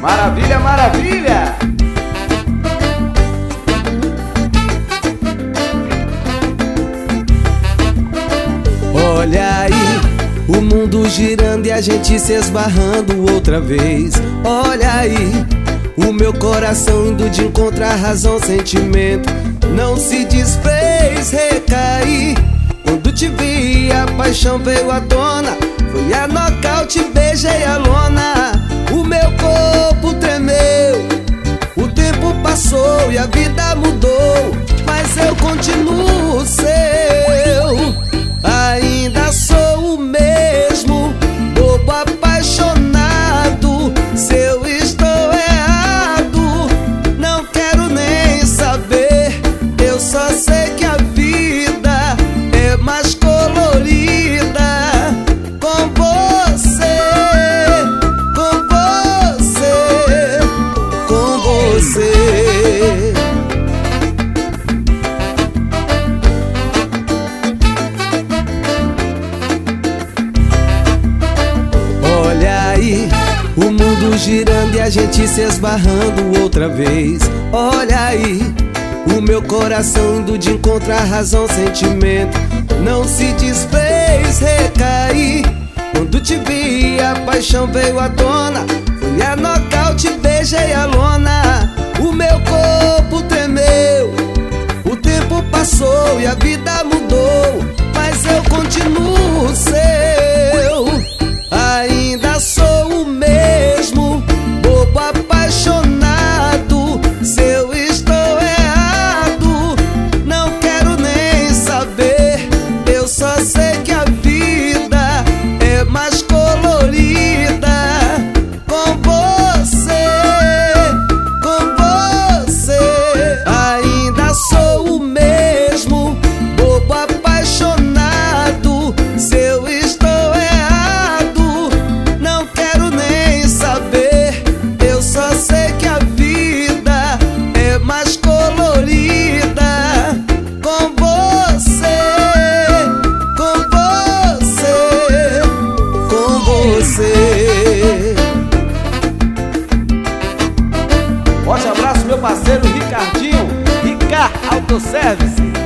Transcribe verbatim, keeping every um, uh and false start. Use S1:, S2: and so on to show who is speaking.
S1: Maravilha, maravilha!
S2: Olha aí, o mundo girando e a gente se esbarrando outra vez. Olha aí, o meu coração indo de encontro à razão, sentimento não se desfez, recaí. Quando te vi a paixão veio à tona, foi a nocaute, beijei a lona. O meu corpo tremeu, o tempo passou e a vida mudou, mas eu continuo seu. Ainda sou o mesmo, bobo apaixonado. Se eu estou errado, não quero nem saber. Eu só sei que a vida é mais colorida com você, com você, com você. O mundo girando e a gente se esbarrando outra vez. Olha aí, o meu coração indo de encontro à razão, sentimento não se desfez, recaí. Quando te vi a paixão veio à tona, foi a nocaute, beijei a lona. O meu corpo tremeu, o tempo passou e a vida mudou, mas eu continuo seu. Ainda sou o mesmo, bobo apaixonado. Se eu estou errado, não quero nem saber. Eu só sei que a vida é mais colorida com você, com você. Ainda sou o mesmo, bobo apaixonado. Se eu estou errado, não quero nem saber. Eu só sei que a vida é mais colorida com você, com você, com você.
S1: Forte abraço, meu parceiro Ricardinho, Ricard Autoservice.